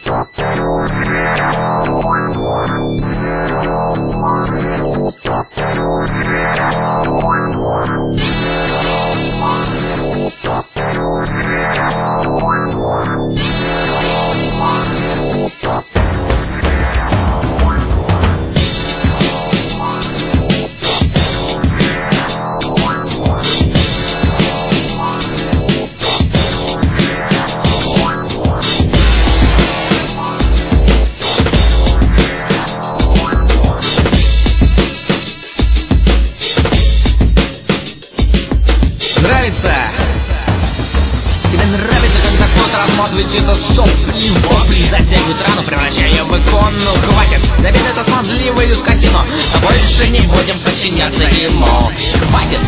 Тебе нравится, когда кто-то размазывает это сопли, вопли, затягивает рану, превращая ее в икону. Хватит, забей эту смазливую скотину, а больше не будем подчиняться ему. Хватит,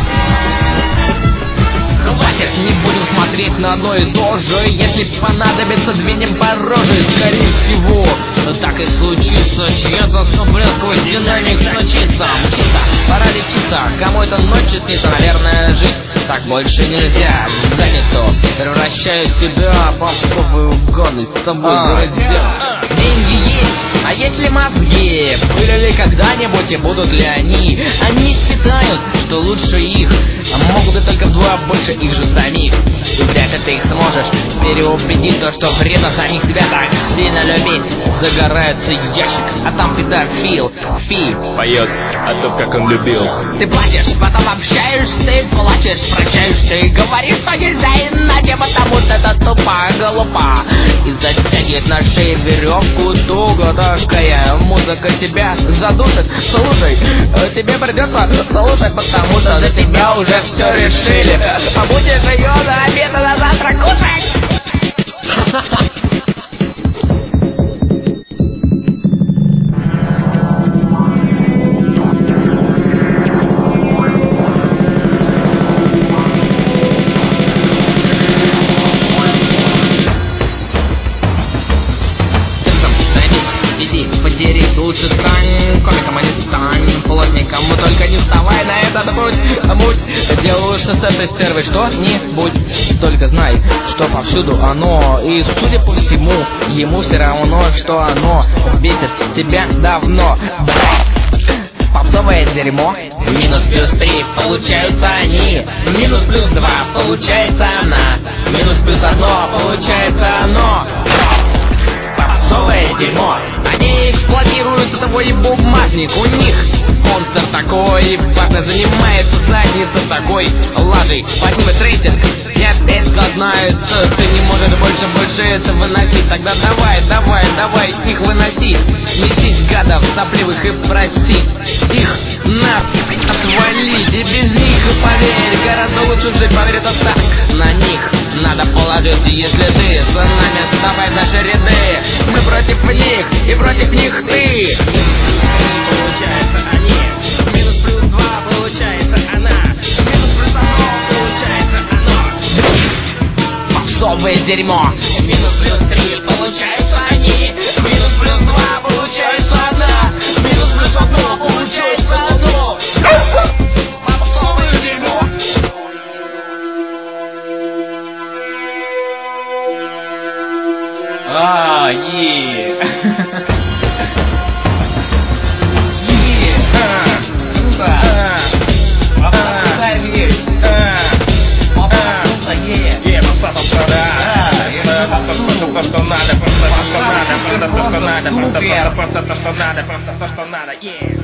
не будем смотреть на одно и то же. Если понадобится, двинем по роже. Скорее всего, так и случится. Чья-то скоплет сквозь динамик случится. Учиться, пора лечиться. Кому это ночью снится, наверное, жить так больше нельзя. В задницу превращаю себя в попсовую гадость, с собой зараздел. Деньги есть, а есть ли мозги? Были ли когда-нибудь и будут ли они? Они считают, что лучше их, а могут и только вдвое больше их же самих. И вряд ли ты их сможешь переубедить, то, что вредно самих себя так сильно любить. Загорается ящик, а там педофил. Фи поет о том, как он любил. Ты плачешь, потом общаешься и плачешь, прощаешься и говоришь, что нельзя иначе, потому что это тупо, глупо. И затягивает на шее веревку туго. Такая музыка тебя задушит. Слушай, тебе придется слушать, потому что за тебя уже все решили. А будешь ее на обед и на завтрак кушать. Подерись, лучше стань комиком, а не стань плотником. Только не вставай на этот путь, будь делай лучше с этой стервой что-нибудь. Только знай, что повсюду оно, и судя по всему, ему все равно, что оно бесит тебя давно. Попсовое дерьмо. Минус плюс 3 получаются они. Минус плюс 2 получается она. Минус плюс 1 получается оно. Попсовое дерьмо. Они эксплуатируют твой бумажник. У них спонсор такой, важно занимается задница такой лажей. Поднимет рейтинг и опять сознается, ты не можешь больше это выносить. Тогда давай их выносить. Месить гадов сопливых и простить их нафиг отвалить. И без них, поверь, гораздо лучше жить, поверь, это так. На них надо положиться, если ты с нами вставай в наши ряды. Мы против них и против них ты. Получается они. Минус плюс 2 получается она. Минус плюс 1 получается оно. Попсовое дерьмо. Минус плюс 3 получается они. Минус плюс 2 получается она. Минус плюс 1 получается оно. Попсовое дерьмо. Просто то, что надо.